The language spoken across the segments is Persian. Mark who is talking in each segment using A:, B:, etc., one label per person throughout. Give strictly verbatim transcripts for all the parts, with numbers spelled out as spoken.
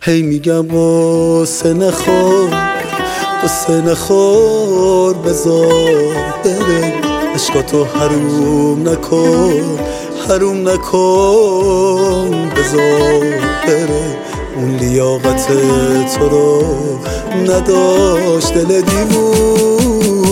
A: هی میگم قصه نخور قصه نخور بذار بره عشقاتو حروم نکن حروم نکن بذار بره اون لیاقت تو رو نداشت دل دیوونه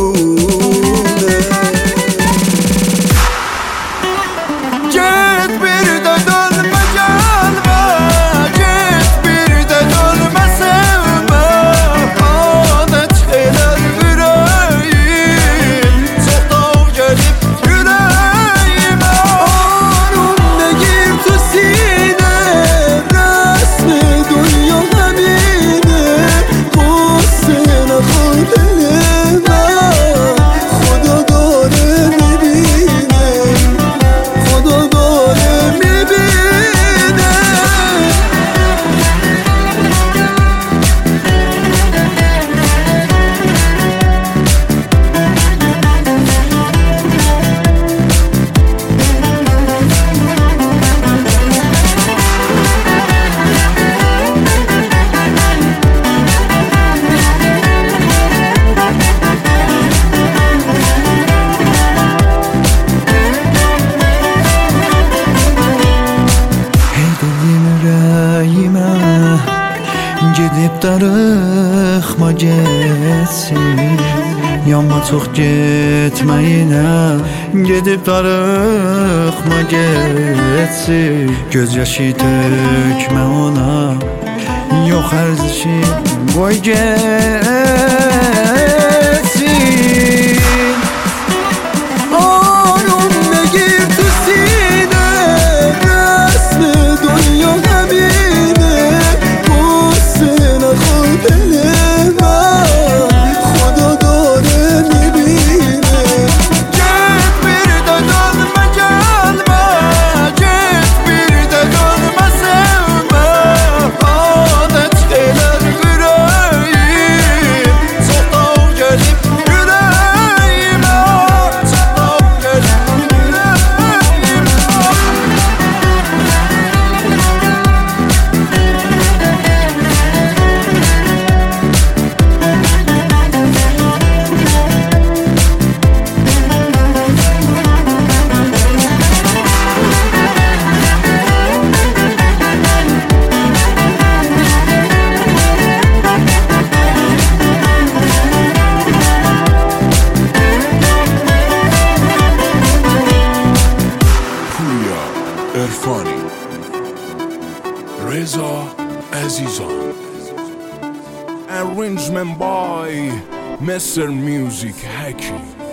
B: Gedib darıxma getsin Yanma çox getməyinə Gedib darıxma getsin Göz yaşı tökmə ona Yox ərzişi qoy getsin Onun ne gir tu sine Resmi dünya həmine
C: Erfani Reza Azizan Arrangement by Mister Music Haki.